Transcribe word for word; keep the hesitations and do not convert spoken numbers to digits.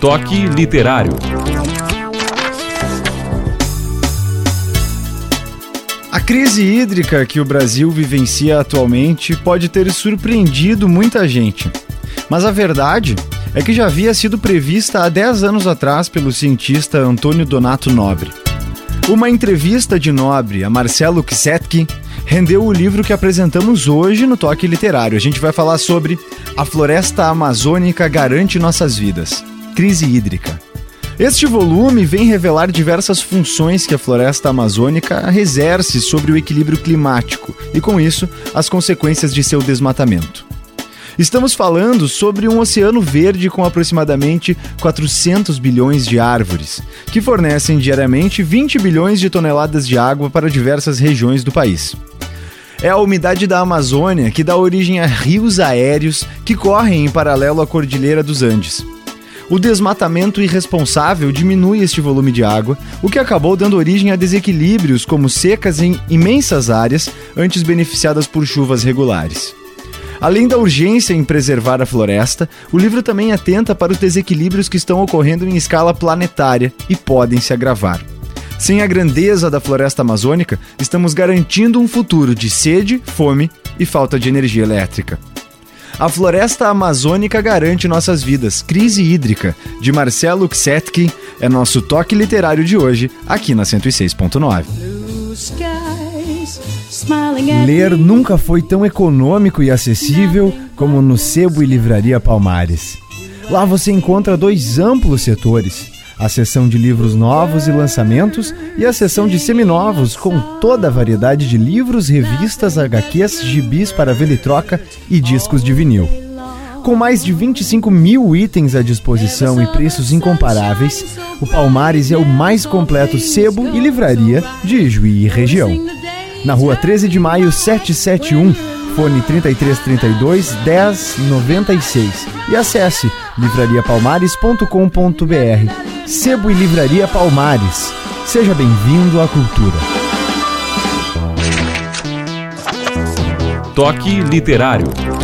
Toque Literário. A crise hídrica que o Brasil vivencia atualmente pode ter surpreendido muita gente. Mas a verdade é que já havia sido prevista há dez anos atrás pelo cientista Antônio Donato Nobre. Uma entrevista de Nobre a Marcelo Ksetkin rendeu o livro que apresentamos hoje no Toque Literário. A gente vai falar sobre A Floresta Amazônica Garante Nossas Vidas. Crise hídrica. Este volume vem revelar diversas funções que a floresta amazônica exerce sobre o equilíbrio climático e, com isso, as consequências de seu desmatamento. Estamos falando sobre um oceano verde com aproximadamente quatrocentos bilhões de árvores, que fornecem diariamente vinte bilhões de toneladas de água para diversas regiões do país. É a umidade da Amazônia que dá origem a rios aéreos que correm em paralelo à Cordilheira dos Andes. O desmatamento irresponsável diminui este volume de água, o que acabou dando origem a desequilíbrios como secas em imensas áreas antes beneficiadas por chuvas regulares. Além da urgência em preservar a floresta, o livro também atenta para os desequilíbrios que estão ocorrendo em escala planetária e podem se agravar. Sem a grandeza da floresta amazônica, estamos garantindo um futuro de sede, fome e falta de energia elétrica. A Floresta Amazônica Garante Nossas Vidas, Crise Hídrica, de Marcelo Ksetkin, é nosso toque literário de hoje, aqui na cento e seis ponto nove. Ler nunca foi tão econômico e acessível como no Sebo e Livraria Palmares. Lá você encontra dois amplos setores: a seção de livros novos e lançamentos e a seção de seminovos, com toda a variedade de livros, revistas, agá quês, gibis para venda e troca e discos de vinil. Com mais de vinte e cinco mil itens à disposição e preços incomparáveis, o Palmares é o mais completo sebo e livraria de Juí e região. Na rua treze de maio, setecentos e setenta e um, fone trinta e três trinta e dois, dez noventa e seis, e acesse livraria palmares ponto com ponto br. Sebo e Livraria Palmares. Seja bem-vindo à cultura. Toque Literário.